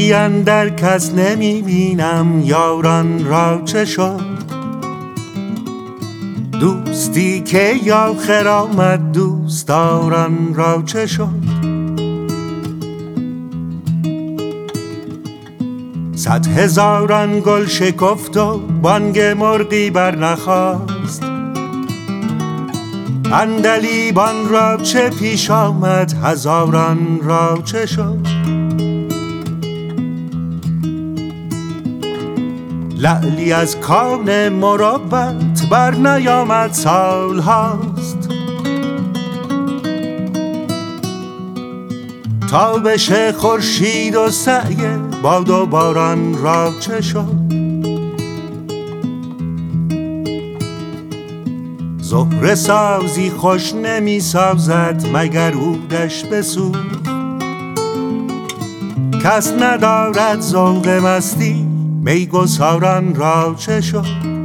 دوستی اندر کس نمی بینم، یاران را چه شد؟ دوستی که آخر آمد، دوستداران را چه شد؟ 100,000 گل شکفت و بانگ مرغی بر نخاست. عندلیبان را چه پیش آمد، هزاران را چه شد؟ لعلی از کان مروت بر نیامد سال هاست. تابش خورشید و سعی باد و باران را چه شد؟ زهره سازی خوش نمی سازد مگر عودش بسوخت. کس ندارد ذوق مستی، میگساران را چه شد؟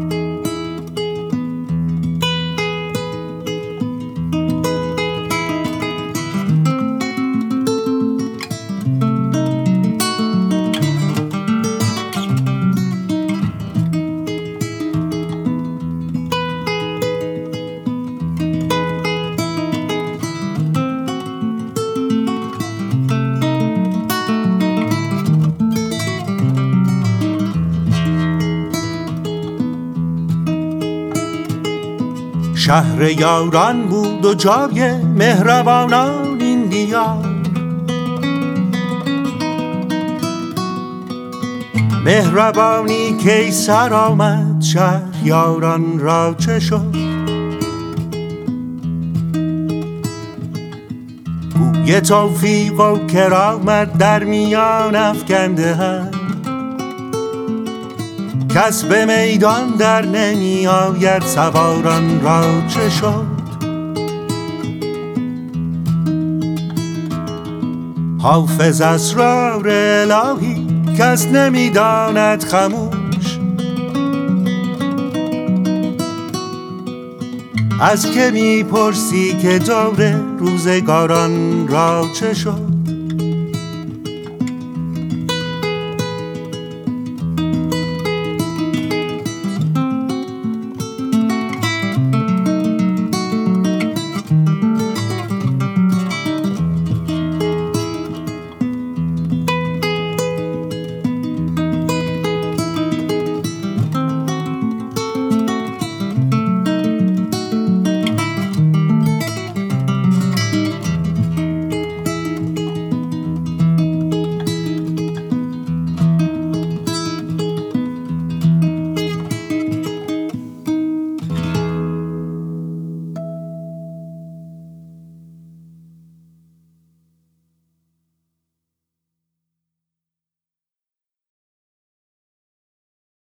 شهر یاران بود و جای مهربانان این دیار. مهربانی کی سر آمد، شهر یاران را چه شد؟ گوی توفیق و کرامت در میان افکنده هم، کس به میدان در نمی آید، سواران را چه شد؟ حافظ اسرار الهی کس نمی داند خموش. از که می پرسی که دور روزگاران را چه شد؟